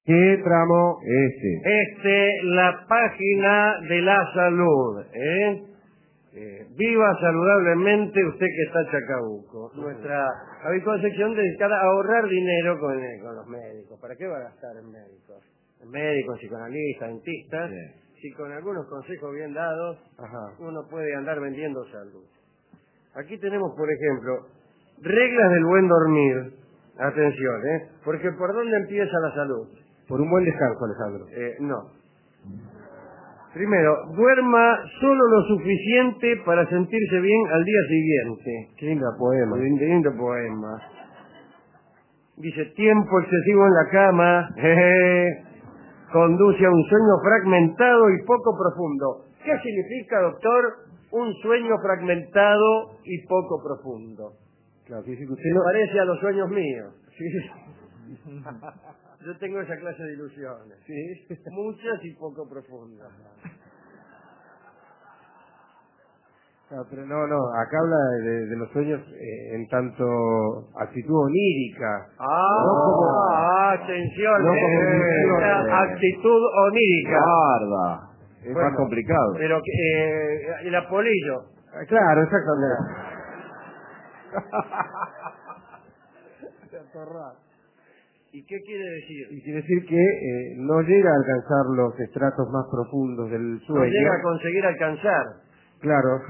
¿Qué tramo? La página de la salud, viva saludablemente usted que está Chacabuco. Nuestra habitual sección dedicada a ahorrar dinero con los médicos. ¿Para qué va a gastar en médicos? En médicos, psicoanalistas, dentistas. Sí. Si con algunos consejos bien dados, uno puede andar vendiendo salud. Aquí tenemos, por ejemplo, reglas del buen dormir. Atención, porque ¿por dónde empieza la salud? Por un buen descanso, Alejandro. No. Primero, duerma solo lo suficiente para sentirse bien al día siguiente. Qué lindo poema. Lindo poema. Dice, tiempo excesivo en la cama conduce a un sueño fragmentado y poco profundo. ¿Qué significa, doctor, un sueño fragmentado y poco profundo? Claro, que usted no parece a los sueños míos. ¿Sí? Yo tengo esa clase de ilusiones. ¿Sí? Muchas y poco profundas. Pero no, acá habla de los sueños en tanto actitud onírica. Atención, actitud onírica. Guarda, es más complicado. Pero el apolillo. Claro, exactamente. ¿Y qué quiere decir? Y quiere decir que no llega a alcanzar los estratos más profundos del sueño. No llega a conseguir alcanzar. Claro.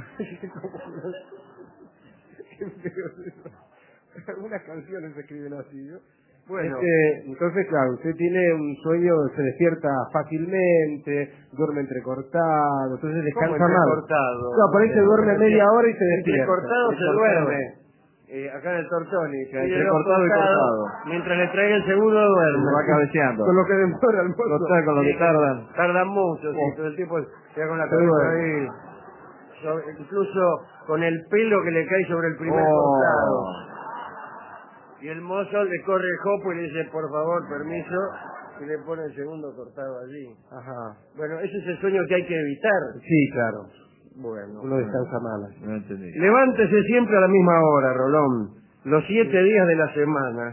Algunas canciones se escriben así, ¿no? Bueno. Entonces, claro, usted tiene un sueño, se despierta fácilmente, duerme entrecortado, entonces descansa mal. Entrecortado? No, por ahí se duerme media hora y se despierta. Entrecortado se duerme. Acá en el Tortoni. Entrecortado y cortado. Mientras le traiga el segundo duerme. Se va cabeceando. Con lo que demora el mozo. Con lo que tardan. Tardan mucho, sí, todo el tiempo queda con la cabeza ahí. Incluso con el pelo que le cae sobre el primer cortado. Y el mozo le corre el jopo y le dice, por favor, permiso, y le pone el segundo cortado allí. Bueno, ese es el sueño que hay que evitar. Sí, claro. Bueno. Uno descansa mal. No entendí. Levántese siempre a la misma hora, Rolón. Los 7 días de la semana.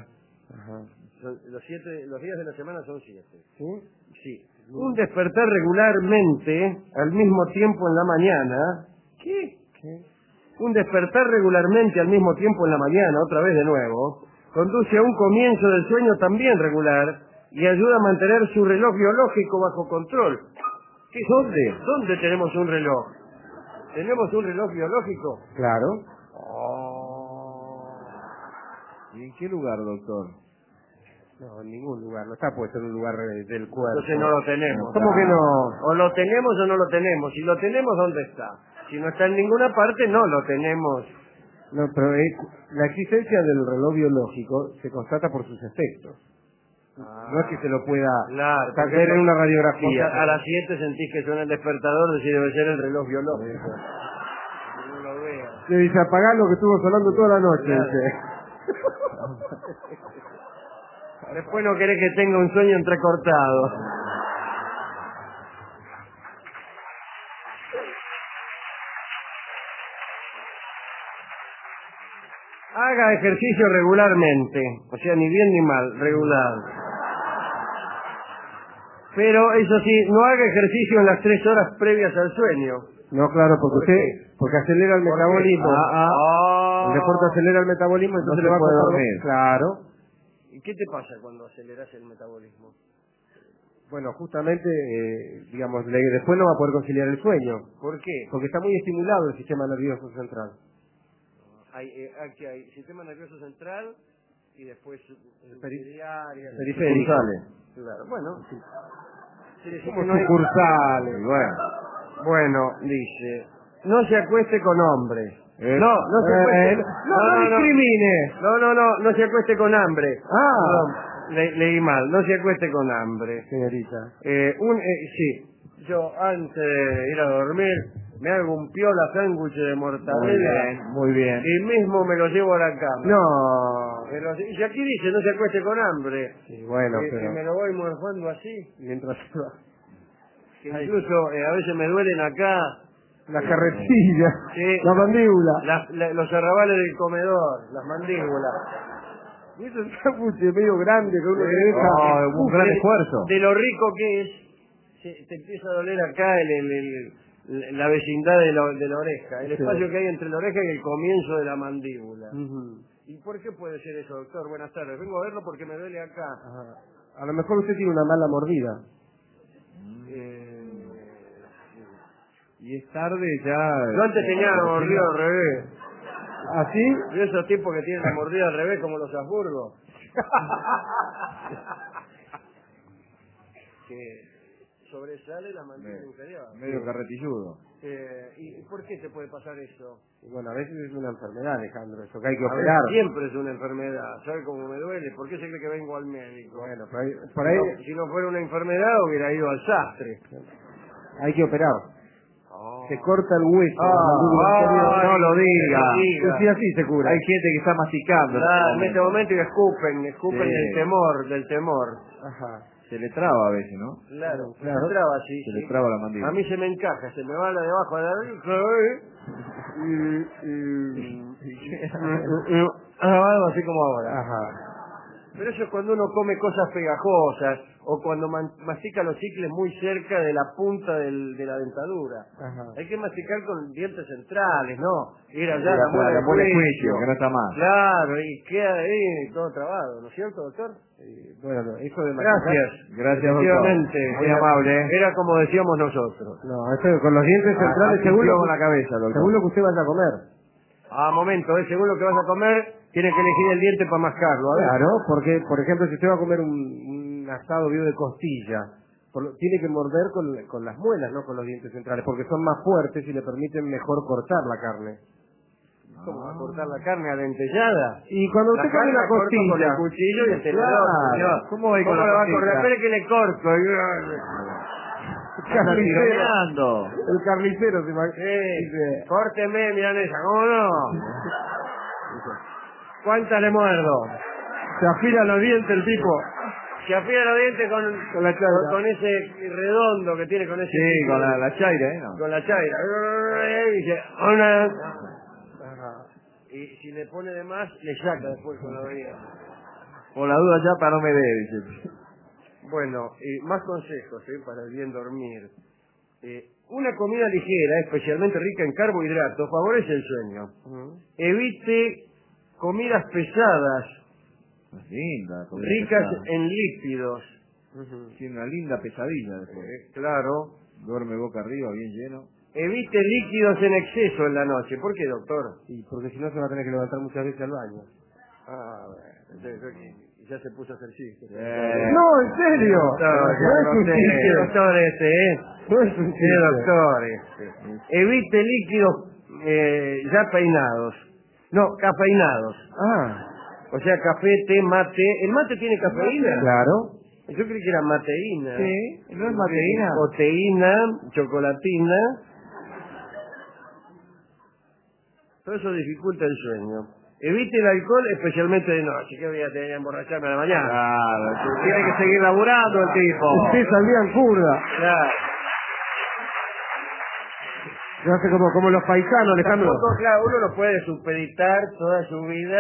Los días de la semana son 7. ¿Sí? Sí. Un despertar regularmente al mismo tiempo en la mañana. ¿Qué? Un despertar regularmente al mismo tiempo en la mañana, otra vez de nuevo, conduce a un comienzo del sueño también regular y ayuda a mantener su reloj biológico bajo control. ¿Dónde tenemos un reloj? ¿Tenemos un reloj biológico? Claro. ¿Y en qué lugar, doctor? No, en ningún lugar, no está puesto en un lugar del cuerpo. Entonces no lo tenemos. ¿Cómo que no? O lo tenemos o no lo tenemos. Si lo tenemos, ¿dónde está? Si no está en ninguna parte, no lo tenemos. No, pero la existencia del reloj biológico se constata por sus efectos. No es que se lo pueda ver en una radiografía. A las 7 sentís que suena el despertador, decís debe ser el reloj biológico. No lo veo. Le dice, apagá lo que estuvo sonando toda la noche. Claro. Después no querés que tenga un sueño entrecortado. Haga ejercicio regularmente, o sea, ni bien ni mal, regular. Pero eso sí, no haga ejercicio en las 3 horas previas al sueño. No, claro, porque acelera el metabolismo. El deporte acelera el metabolismo, entonces no le va a puede costar dormir. Claro. ¿Y qué te pasa cuando aceleras el metabolismo? Bueno, justamente, digamos, después no va a poder conciliar el sueño. ¿Por qué? Porque está muy estimulado el sistema nervioso central. Aquí hay sistema nervioso central y después periférico. Claro, bueno. Como sucursales. Bueno, dice, no se acueste con hombres. No discrimine. No se acueste con hambre. Leí mal, no se acueste con hambre. Señorita. Sí, yo antes de ir a dormir me hago un piola sándwich de mortadela. Muy bien. Y mismo me lo llevo a la cama. No. Y aquí dice, no se acueste con hambre. Sí, bueno, pero... Que me lo voy morfando así. Mientras que incluso a veces me duelen acá. La carretilla, sí, la mandíbula. Los arrabales del comedor, las mandíbulas. Y eso es un sándwich medio grande que uno le deja. No, un gran esfuerzo. De lo rico que es, te empieza a doler acá la vecindad de la oreja, el espacio que hay entre la oreja y el comienzo de la mandíbula. ¿Y por qué puede ser eso, doctor? Buenas tardes. Vengo a verlo porque me duele acá. Ajá. A lo mejor usted tiene una mala mordida. Y es tarde ya. Yo antes tenía la mordida al revés. ¿Así? Y esos tipos que tienen la mordida al revés como los Habsburgo. Que sobresale la mandíbula inferior. Medio carretilludo. ¿Y por qué te puede pasar eso? Y bueno, a veces es una enfermedad, Alejandro, eso que hay que A ver, operar. siempre es una enfermedad. ¿Sabe cómo me duele? ¿Por qué se cree que vengo al médico? Bueno, por ahí Si no fuera una enfermedad hubiera ido al sastre. hay que operar. Oh. Se corta el hueso. la mandíbula inferior. No lo diga. Sí, así se cura. Hay gente que está masticando. En este momento y escupen Sí. del temor. Ajá. Se le traba a veces, ¿no? Claro, Claro. se traba así. Se sí. le traba la mandíbula. A mí se me encaja, se me va la de abajo a la algo así como ahora. Ajá. Pero eso es cuando uno come cosas pegajosas o cuando mastica los chicles muy cerca de la punta de la dentadura. Ajá. Hay que masticar con dientes centrales, ¿no? Ir allá Sí, a la muela la del muela del juicio, juicio, que no está mal. Claro, y queda ahí todo trabado, ¿no es cierto, doctor? Bueno, eso de masticar. Gracias. Gracias, doctor. Efectivamente. Muy amable. Era como decíamos nosotros. No, eso con los dientes centrales, según lo, con la cabeza, doctor. según lo que usted vaya a comer. Momento, según lo que vas a comer, tienes que elegir el diente para mascarlo. A ver. Claro, porque, por ejemplo, si usted va a comer un asado vivo de costilla, tiene que morder con las muelas, no con los dientes centrales, porque son más fuertes y le permiten mejor cortar la carne. ¿Cómo va a cortar la carne adentellada? Y cuando La usted come carne una la corto con costilla, el cuchillo y el tenedor. Claro. señor. ¿Cómo va ¿Cómo con la le va a costilla? cortar? Espere que le corto. Está tironeando. el carnicero se imagina. Sí. Córteme, milanesa, ¿cómo no? ¿Cuántas le muerdo? Se afila los dientes el tipo. Se afila los dientes Con la chaira. con ese redondo que tiene con ese... Sí, con la chaira, ¿eh? ¿No? Con la chaira. Y dice, "Hola". Ajá. Y si le pone de más, le saca después con la dientes. Por la duda ya para no me dé, dice. Bueno, más consejos para el bien dormir. Una comida ligera, especialmente rica en carbohidratos, favorece el sueño. Evite comidas pesadas, Es linda. comida ricas pesada. en lípidos. Tiene una linda pesadilla después. Claro. Duerme boca arriba, bien lleno. Evite líquidos en exceso en la noche. ¿Por qué, doctor? Y porque si no se va a tener que levantar muchas veces al baño. Ya se puso a hacer chistes. No, en serio. No es un chiste. Doctor No es un Sí, chiste. doctor Evite líquidos ya peinados. No, cafeinados. Ah, O sea, café, té, mate. ¿El mate tiene cafeína? claro. Yo creí que era mateína. Sí, ¿no es mateína? O teína, chocolatina. Todo eso dificulta el sueño. Evite el alcohol, especialmente de noche. Que voy a tener que emborracharme a la mañana. Claro, tiene que seguir laburando el tipo. Usted salía en curda. Claro. Yo hace como los paisanos, Alejandro. Tampoco, claro, uno no puede supeditar toda su vida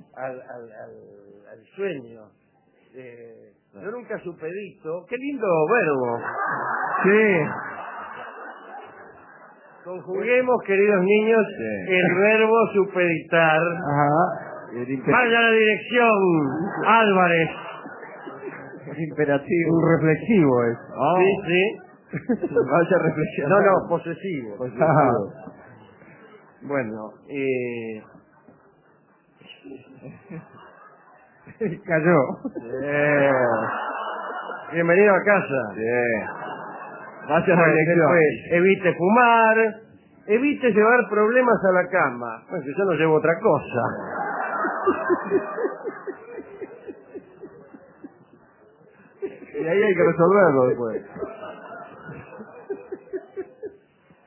al sueño. Yo nunca supedito. Qué lindo verbo. Sí. Conjuguemos, queridos niños, Sí. el verbo supeditar. Ajá. Vaya a la dirección, Álvarez. Es imperativo. Un reflexivo es. Oh, Sí, sí. vaya reflexión. No, posesivo. Ajá. Bueno, Cayó. bienvenido a casa. Bien. Vaya reflexión. Después, evite fumar, evite llevar problemas a la cama. Bueno, que yo no llevo otra cosa. Y ahí hay que resolverlo después.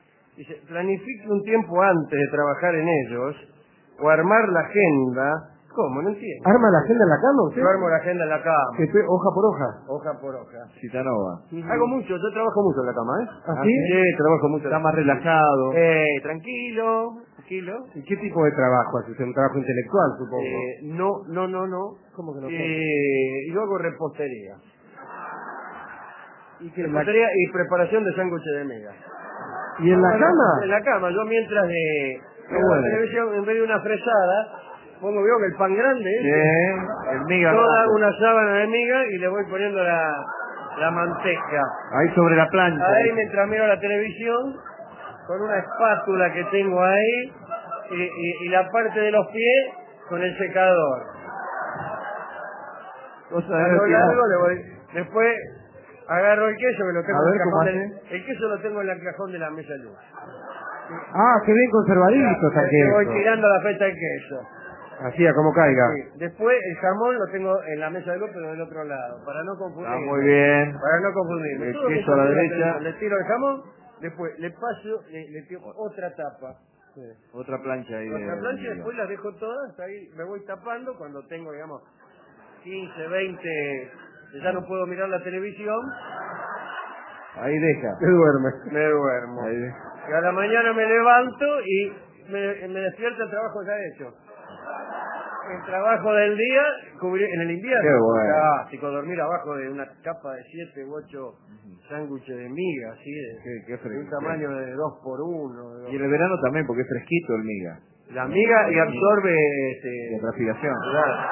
Dice, planifique un tiempo antes de trabajar en ellos o armar la agenda ¿Cómo? No entiendo. ¿Arma la agenda en la cama usted? Yo armo la agenda en la cama. Hoja por hoja. Hoja por hoja. Citanova. Hago mucho, yo trabajo mucho en la cama, ¿eh? ¿Ah, sí? Sí, trabajo mucho. Está más relajado. Tranquilo. ¿Y qué tipo de trabajo hace usted? ¿Un trabajo intelectual, supongo? No. ¿Cómo que no? Yo hago repostería. ¿Y qué, Repostería y preparación de sándwiches de miga. ¿Y en la cama? En la cama, yo mientras de bueno. la televisión, en vez de una fresada, pongo, veo que el pan grande, El miga. toda una sábana de miga y le voy poniendo la manteca. Ahí sobre la plancha. Ahí mientras miro la televisión, con una espátula que tengo ahí, y la parte de los pies con el secador. Cuando largo le voy. Después agarro el queso que lo tengo A ver, en el ¿cómo cajón hace? el queso lo tengo en el cajón de la mesa de luz. Ah, qué bien conservadito está Le voy queso. tirando la feta de queso. Así, a como caiga. Sí. Después el jamón lo tengo en la mesa de luz, pero del otro lado, para no confundir. Muy bien. Para no confundirme. El Todo queso mientras a la miro derecha. televisión, le tiro el jamón, después le paso, le tiro otra tapa. Otra plancha ahí. Otra plancha y después las dejo todas, ahí me voy tapando cuando tengo, digamos, 15, 20, ya no puedo mirar la televisión, Ahí deja. Se duerme. me duermo. Ahí deja. Y a la mañana me levanto y me despierta el trabajo ya hecho. El trabajo del día en el invierno. Qué bueno. Fantástico, dormir abajo de una capa de 7 u 8 sándwiches de miga, así, Qué de un tamaño de 2 por 1. Y en el verano también, porque es fresquito el miga. La miga y absorbe La transpiración. claro.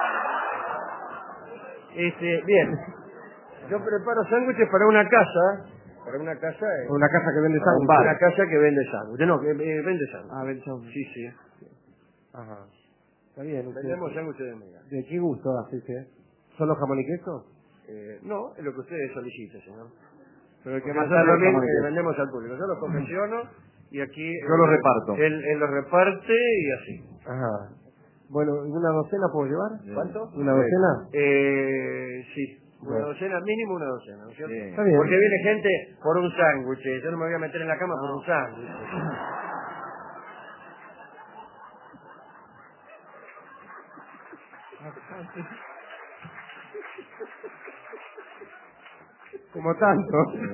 Bien. Yo preparo sándwiches para una casa. Para una casa. Una casa que vende Para un sándwiches. bar. Una casa que vende sándwiches. No, que vende sándwiches. Ah, ven, chau. Sí. Ajá. Está bien. usted- Vendemos sándwiches de miga. ¿De qué gusto hace usted? ¿Solo jamón y queso? No, es lo que ustedes soliciten, señor. Pero el que Porque más nosotros tarde también jamón y queso. vendemos al público. Yo los confecciono y aquí... Yo los reparto. Él los reparte y así. Ajá. Bueno, ¿una docena puedo llevar? ¿Cuánto? ¿Una docena? Sí. Una docena, mínimo una docena, ¿no es cierto? Sí. Está bien. Porque viene gente por un sándwich. Yo no me voy a meter en la cama por un sándwich. Como tanto.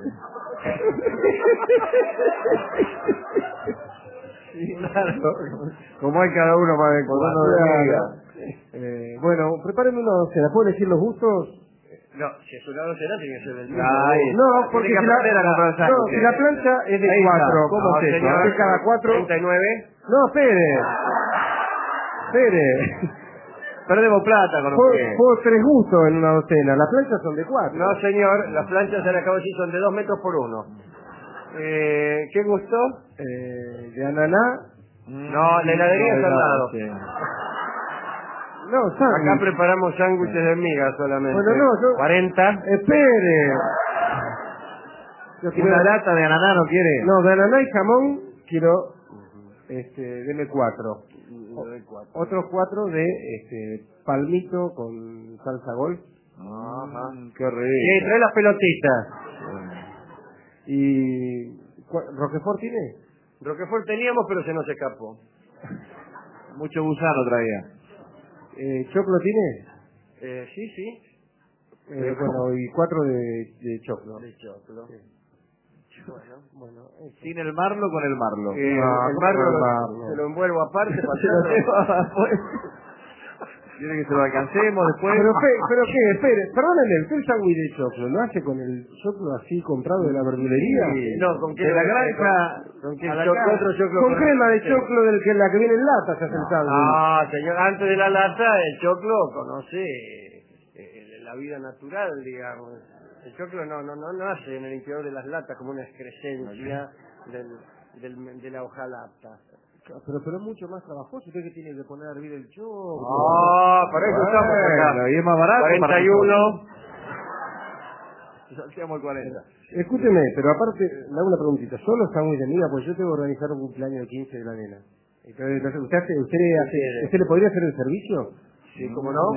Claro. Como hay cada uno más de cuando uno Claro. diga. Bueno, prepárenme una docena. ¿Puedo elegir los gustos? No, si es una docena tiene que ser del mismo. Ay, No, porque tiene si que aprender a comprar no, sándwiches. si la plancha es de Ahí está. 4. ¿Cómo No, es eso? señor, De cada 4. 39. No, espere. Perdemos plata con usted. Puedo 3 gustos en una docena. Las planchas son de 4. No, señor, las planchas se le acabo de decir son de 2 metros por 1. ¿Qué gustó? De ananá. No, la heladería es al lado. Sí. No, sándwich. Acá preparamos sándwiches de miga solamente. Bueno, no, yo- 40. Espere. Yo quiero... Una lata de ananá no quiere. No, de ananá y jamón quiero... deme 4. Otros 4 de palmito con salsa golf. Qué rico. Y trae las pelotitas. Y... ¿Roquefort tiene? Roquefort teníamos, pero se nos escapó. Mucho gusano traía. ¿Choclo tiene? Sí. Bueno, y 4 de choclo. De choclo. Bueno, eso. Sin el marlo con el marlo. El ¿cómo marlo el marlo? se lo envuelvo aparte para Se lo hacerlo. lleva después. Quiere que se lo alcancemos después. Pero qué, espere, perdónenme, ¿usted el sándwich de choclo lo hace con el choclo así comprado de la verdulería? No, ¿con qué De la lo- granja ¿Con qué a la choclo? casa. Otro choclo Con crema de choclo la que viene en lata se hace el sándwich. Ah, señor, antes de la lata, el choclo conoce la vida natural, digamos. El choclo no nace en el interior de las latas como una excrescencia de la hojalata. Pero es mucho más trabajoso. Usted que tiene que poner a hervir el choclo. Para eso estamos acá. Bueno, y es más barato. 41. Salteamos el 40. Escúcheme, pero aparte, le hago una preguntita. ¿Solo sándwich de miga? Pues yo tengo que organizar un cumpleaños de 15 de la nena. Entonces, ¿usted le podría hacer el servicio? Sí, ¿cómo no?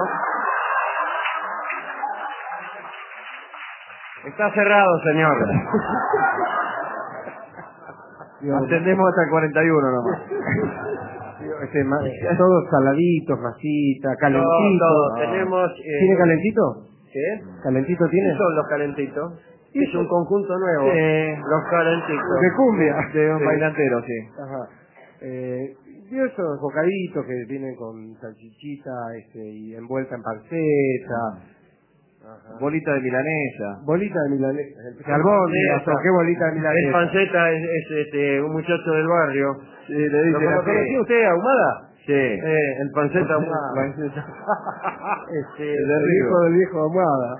Está cerrado, señor. Atendemos hasta el 41 nomás. todos saladitos, masita, calentito. Todo. Tenemos... ¿Tiene calentito? ¿Qué? ¿Calentito tiene? ¿Qué son los calentitos? Es un conjunto nuevo. Los calentitos. De cumbia. De un bailantero, sí. Ajá. Y esos bocaditos que vienen con salchichita y envuelta en panceta. Ajá. Bolita de milanesa. Bolita de milanesa. Albóndigas, ¿qué bolita de milanesa? El panceta es un muchacho del barrio. Sí, le dice ¿Lo conoció usted, Ahumada? Sí. El panceta Ahumada. El hijo del viejo Ahumada.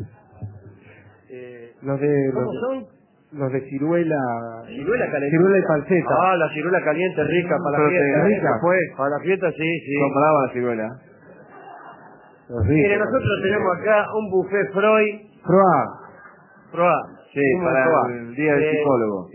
¿Cómo son? Los de ciruela. Ciruela caliente. Ciruela y panceta. Ah, la ciruela caliente rica para la fiesta. Rica. Pues, para la fiesta sí. Compraba la ciruela. Mire, nosotros tenemos acá un buffet Freud. Proa. Sí, para el día del psicólogo.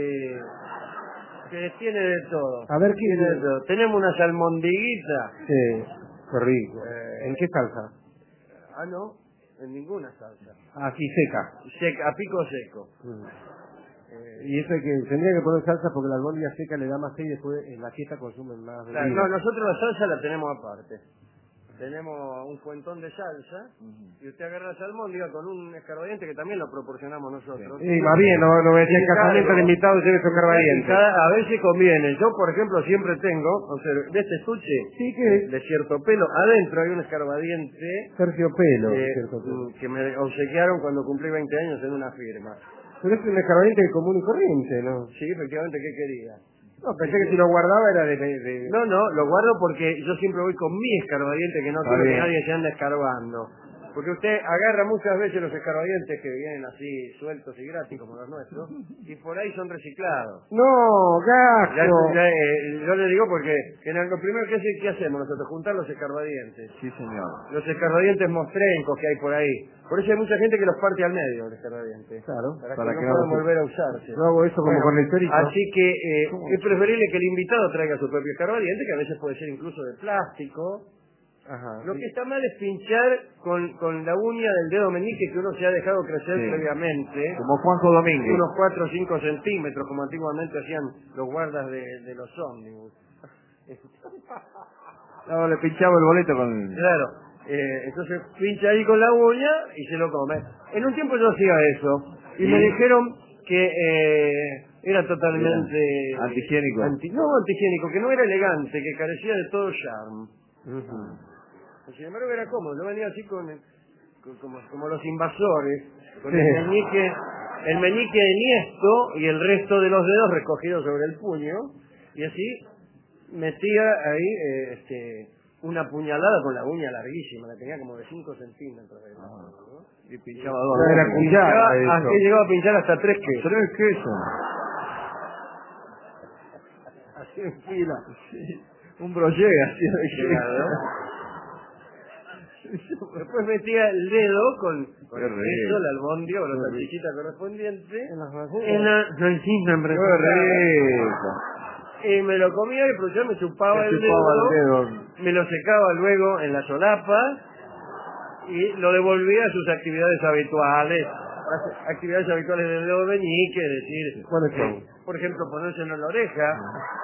Que tiene de todo. A ver, tiene de todo. Tenemos una salmondiguita. Sí, qué rico. ¿En qué salsa? No, en ninguna salsa. Sí, seca. Seca, a pico seco. Y eso que tendría que poner salsa porque la albóndiga seca le da más sed y después en la fiesta consumen más. Claro, no, nosotros la salsa la tenemos aparte. Tenemos un fuentón de salsa y usted agarra la albóndiga con un escarbadiente que también lo proporcionamos nosotros. Sí, más bien, no voy a decir casamiento de invitado y lleve su escarbadiente. A veces conviene. Yo, por ejemplo, siempre tengo, de este estuche, de cierto pelo, adentro hay un escarbadiente terciopelo, que me obsequiaron cuando cumplí 20 años en una firma. Pero es un escarbadiente común y corriente, ¿no? Sí, efectivamente, ¿qué quería? No, pensé que si lo guardaba era de... No, lo guardo porque yo siempre voy con mi escarbadiente, que no quiero que nadie se ande escarbando. Porque usted agarra muchas veces los escarbadientes que vienen así sueltos y gratis como los nuestros, y por ahí son reciclados. ¡No, gasto! Yo le digo porque lo primero que hacemos nosotros, juntar los escarbadientes. Sí, señor. Los escarbadientes mostrencos que hay por ahí. Por eso hay mucha gente que los parte al medio, los escarbadientes. Claro. Para que no puedan volver a usarse. Yo hago eso como con el chorizo. Así que es preferible que el invitado traiga su propio escarbadiente, que a veces puede ser incluso de plástico. Ajá. Lo que está mal es pinchar con la uña del dedo meñique que uno se ha dejado crecer previamente. Como Juanjo Domínguez. Unos 4 o 5 centímetros, como antiguamente hacían los guardas de los ómnibus. No, le pinchaba el boleto con... Claro. Entonces pincha ahí con la uña y se lo come. En un tiempo yo hacía eso. Y me dijeron que era totalmente... Antihigiénico. Antihigiénico, que no era elegante, que carecía de todo charme. Sin embargo era cómodo, yo venía así como los invasores, con el meñique enhiesto y el resto de los dedos recogidos sobre el puño, y así metía ahí una puñalada con la uña larguísima, la tenía como de 5 centímetros. Y pinchaba dos. Llegaba a pinchar hasta 3 quesos. 3 quesos. Así en fila. Sí. Un broché así de claro. Después metía el dedo con el queso, la albóndiga o la salchichita correspondiente en la salchicha y me lo comía y yo me chupaba el dedo, me lo secaba luego en la solapa y lo devolvía a sus actividades habituales. Las actividades habituales del dedo meñique, es decir, por ejemplo, ponérselo en la oreja.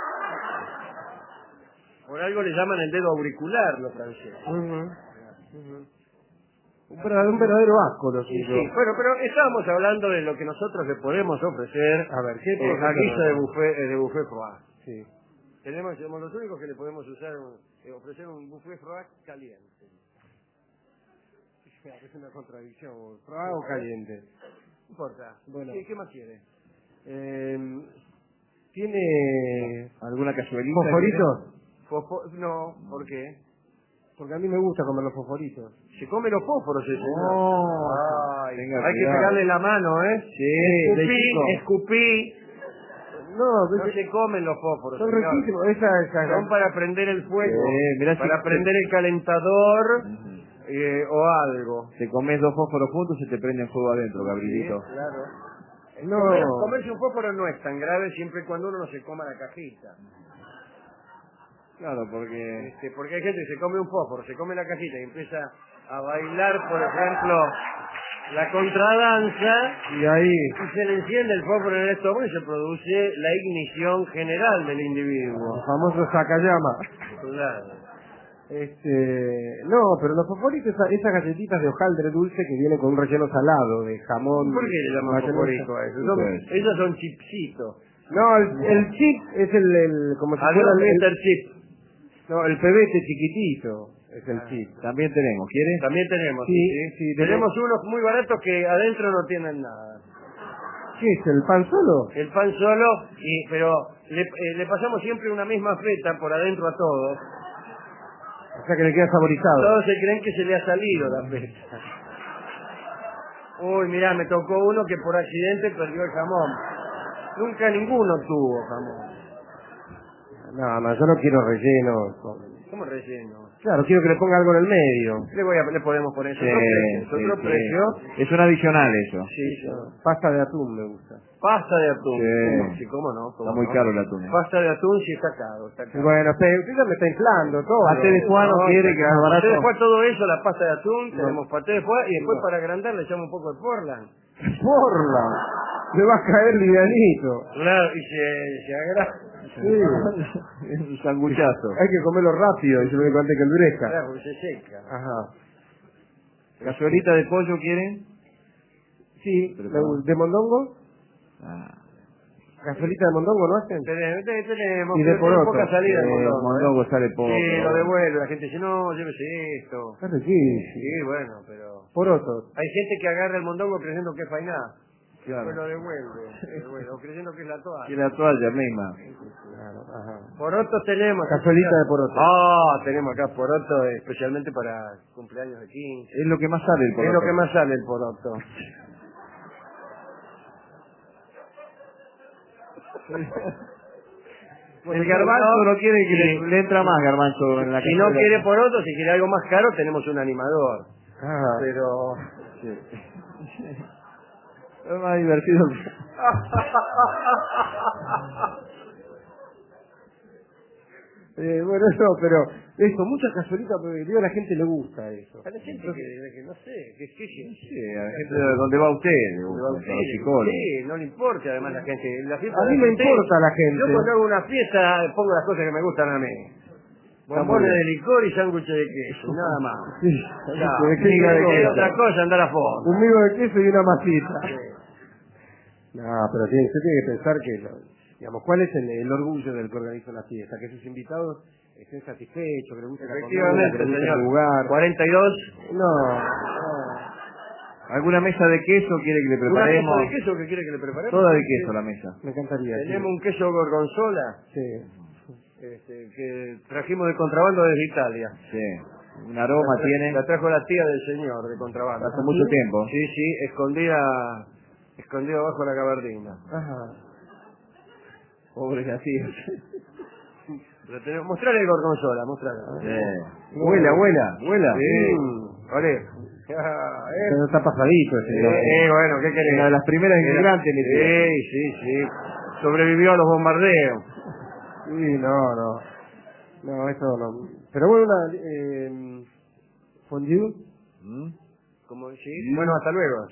Por algo le llaman el dedo auricular los franceses. Un verdadero asco los sí, bueno, pero estábamos hablando de lo que nosotros le podemos ofrecer a guisa de buffet froid. Sí. Somos los únicos que le podemos ofrecer un buffet froid caliente. Es una contradicción, froid o caliente. No importa. Bueno. ¿Qué más quiere? ¿Tiene alguna cazuelita? ¿Fosforitos? No, ¿por qué? Porque a mí me gusta comer los fosforitos. Se come los fósforos ese. Hay que sacarle la mano, ¿eh? Sí, escupí. No se comen los fósforos. Son riquísimos. Son para prender el fuego, para si prender el calentador o algo. Te comes 2 fósforos juntos y se te prende fuego adentro, Gabrielito. Sí, claro. Comerse un fósforo no es tan grave siempre y cuando uno no se coma la cajita. Claro, porque hay gente que se come un fósforo, se come la cajita y empieza a bailar, por ejemplo, la contradanza, Y ahí, y se le enciende el fósforo en el estómago y se produce la ignición general del individuo. el famoso Sakayama. Claro. No, pero los fosforitos, esas galletitas de hojaldre dulce que vienen con un relleno salado de jamón. ¿Por qué le llaman mayonesa. fosforito a eso? Esos son chipsitos. No, el chip es el como si fuera Adiós, Mr. Chip. no, el pebete chiquitito es el chip. También tenemos, ¿quieres? También tenemos. Sí, Sí. sí, Tenemos unos muy baratos que adentro no tienen nada. ¿Qué es el pan solo? El pan solo, pero le pasamos siempre una misma feta por adentro a todos. O sea que le queda saborizado. Todos se creen que se le ha salido la feta. Uy, mirá, me tocó uno que por accidente perdió el jamón. Nunca ninguno tuvo jamón. No, yo no quiero relleno. ¿Cómo relleno? Claro, quiero que le ponga algo en el medio. Le podemos poner eso. Sí, Otro sí, precio. sí. Es un adicional eso. Sí. Pasta de atún me gusta. Pasta de atún. Sí. Sí, cómo no. Está muy caro el atún. Pasta de atún sí está caro. Está caro. Bueno, usted ya me está inflando todo. Paté de foie no quiere que más barato. Paté de foie, todo eso, la pasta de atún, No. tenemos paté de foie y después No. para agrandar le echamos un poco de portland. Porla. Me va a caer livianito. Claro, y se agranda. Sí. Un sanguchazo. Hay que comerlo rápido, y se me antes que endurezca. Claro, porque se seca. Ajá. ¿Cazuelita de pollo quieren? Sí, Pero ¿de mondongo? Ah. ¿Cazuelita de mondongo no hacen? Tenemos Y de pero poroto. tiene poca salida el mondongo. mondongo sale poco. Sí, lo devuelve. La gente dice, no, llévese esto. Está riquísimo. Sí, bueno, pero... Porotos. Hay gente que agarra el mondongo creyendo que es fainá. Claro. Después lo devuelve. O creyendo que es la toalla. Y la toalla misma. Claro, ajá. Porotos tenemos. Cazuelita de poroto. Ah, tenemos acá poroto especialmente para cumpleaños de 15. Es lo que más sale el poroto. Es lo que más sale el poroto. El garbanzo no quiere que le entra más garbanzo en la Si no cazuela. quiere poroto, si quiere algo más caro, tenemos un animador. Ah, Pero... Es más divertido. bueno, no, pero eso, muchas cazuelitas, porque digo, a la gente le gusta eso. a la gente que no sé, que Sí, a la gente de donde va usted, le gusta, a los psicólogos. sí, no le importa además la gente. La fiesta A mí de me gente- importa la gente. Yo cuando hago una fiesta pongo las cosas que me gustan a mí. Bombones de licor y sándwiches de queso, nada más. Sí, Ya, de queso miga de no. queso, otra cosa, andar a fondo. Un migo de queso y una masita. No, pero usted tiene que pensar que, digamos, ¿cuál es el orgullo del que organiza una fiesta? Que sus invitados estén satisfechos, que les guste la comida, Efectivamente, que les guste señor. el lugar. 42. No. ¿Alguna mesa de queso quiere que le ¿Una preparemos? mesa de queso que quiere que le preparemos? Toda de queso la mesa. Me encantaría. Tenemos un queso gorgonzola Sí. que trajimos de contrabando desde Italia. Sí. Un aroma tiene. La trajo la tía del señor de contrabando. Hace mucho tiempo. Sí, sí, escondida bajo la gabardina. Ajá. Pobre así. Pero tenemos, mostrale el gorgonzola, mostrale. Sí. Huela, huela. Sí. Vale. Pero está pasadito ese. ¿no? Bueno, ¿qué querés? Una de las primeras inmigrantes, mi tío. Sí. Sobrevivió a los bombardeos. Sí, no. No, eso no. Pero bueno, una... ¿Fondue? ¿Mm? ¿Cómo sí? Bueno, hasta luego.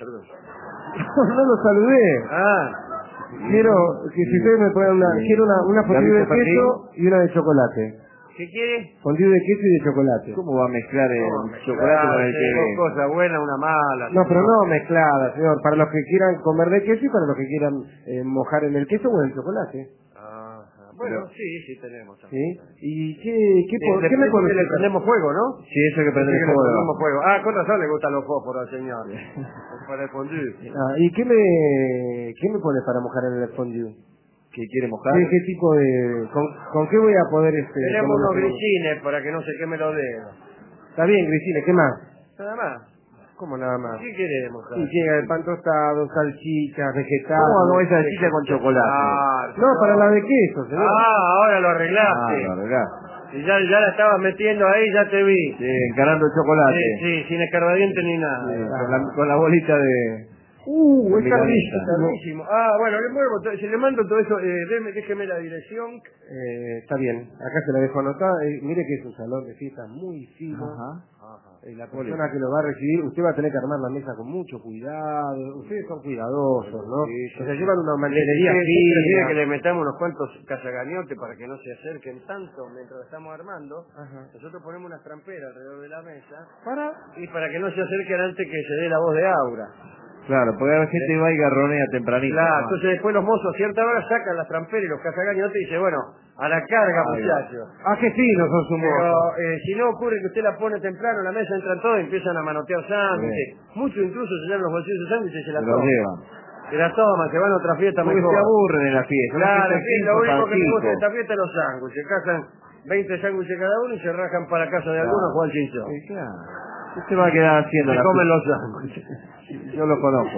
No lo saludé. Ah, Quiero que si ustedes me puedan quiero una fondue de ¿Gavita queso y una de chocolate. ¿qué quiere? Fondue de queso y de chocolate. ¿Cómo va a mezclar el chocolate con el Dos que... cosas buenas, una mala. No, pero no mezclada, señor. Para los que quieran comer de queso y para los que quieran mojar en el queso o en el chocolate. Bueno, sí, tenemos. ¿Sí? ¿Y qué me puede le explicar? prendemos fuego, ¿no? Sí, eso que prende Sí, el que le fuego. prendemos fuego. Ah, con razón le gustan los fósforos al señor. Para el fondue. ¿Y qué me pone para mojar en el fondue? ¿Que quiere mojar? ¿Qué tipo de... ¿Con qué voy a poder Tenemos comer unos los fondue? grisines para que no se queme los dedos. Está bien, Cristina, ¿qué más? Nada más. ¿Cómo nada más? ¿Qué queremos? Y llega el pan tostado, salchichas, vegetales. ¿Cómo no esa salchicha con chocolate? No, para la de queso, señor. Ahora lo arreglaste. la verdad. Y ya la estabas metiendo ahí, ya te vi. Sí, encarando el chocolate. Sí, sin escarbadiente ni nada. Sí, con la bolita de Es carísimo. Bueno, le mando todo eso, déjeme la dirección. Está bien, acá se la dejo anotada. Mire que es un salón de fiestas muy fino. La persona que lo va a recibir, usted va a tener que armar la mesa con mucho cuidado. Ustedes son cuidadosos, ¿no? Sí, Se llevan una mantelería prefiere fina. que le metamos unos cuantos cazagañotes para que no se acerquen tanto mientras lo estamos armando. Nosotros ponemos unas tramperas alrededor de la mesa para que no se acerquen antes que se dé la voz de Aura. Claro, porque la gente va y garronea tempranito. Claro, entonces después los mozos a cierta hora sacan las tramperas y los cazagañotes y dicen, bueno, a la carga, muchachos. Qué finos son sus Pero mozos. si no ocurre que usted la pone temprano en la mesa, entran todos y empiezan a manotear sándwiches. Muchos incluso se llenan los bolsillos de sándwiches y se la toman. Se la toman, se van a otra fiesta porque mejor. se aburren en la fiesta. Claro, lo único que me gusta de esta fiesta es los sándwiches. Cazan 20 sándwiches cada uno y se rajan para casa de alguno a jugar al chinchón. Sí, claro. Usted va a quedar haciendo Se la comen fiesta. los sándwiches. Yo lo conozco.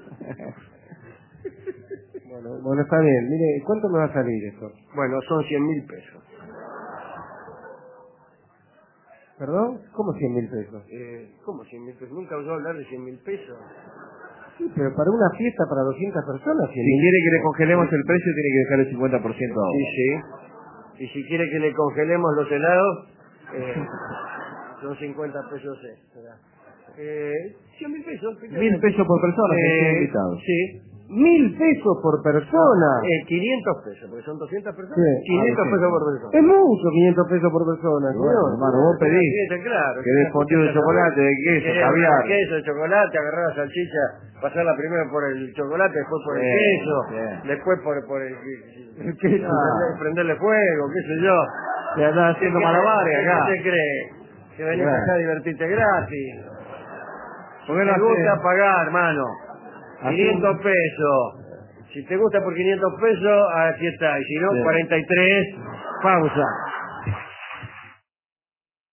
Bueno, está bien. Mire, ¿cuánto me va a salir esto? Bueno, son 100.000 pesos. ¿Perdón? ¿Cómo 100.000 pesos? ¿Cómo 100.000 pesos? Nunca oyó hablar de 100.000 pesos. Sí, pero para una fiesta para 200 personas, Si quiere que le congelemos el precio, tiene que dejar el 50% ahora. Sí. Y si quiere que le congelemos los helados, son 50 pesos extra. 100.000 pesos. 1.000 pesos por persona, que estén invitados. Sí. 1.000 pesos por persona. 500 pesos, porque son 200 personas. Sí. 500 pesos por persona. Es mucho 500 pesos por persona, Bueno, señor. hermano, vos pedís. Claro. Querés fondido de chocolate, de queso, caviar. Queso, de chocolate, agarrar la salchicha, pasarla primero por el chocolate, después por el queso, después por el queso, prenderle fuego, qué sé yo. Se anda haciendo malabares acá. ¿Qué te cree? Que venís acá a divertirte gratis. ¿Por qué Me no gusta hace? pagar, hermano. 500 pesos. Si te gusta por 500 pesos, aquí está. Y si no, 43, pausa.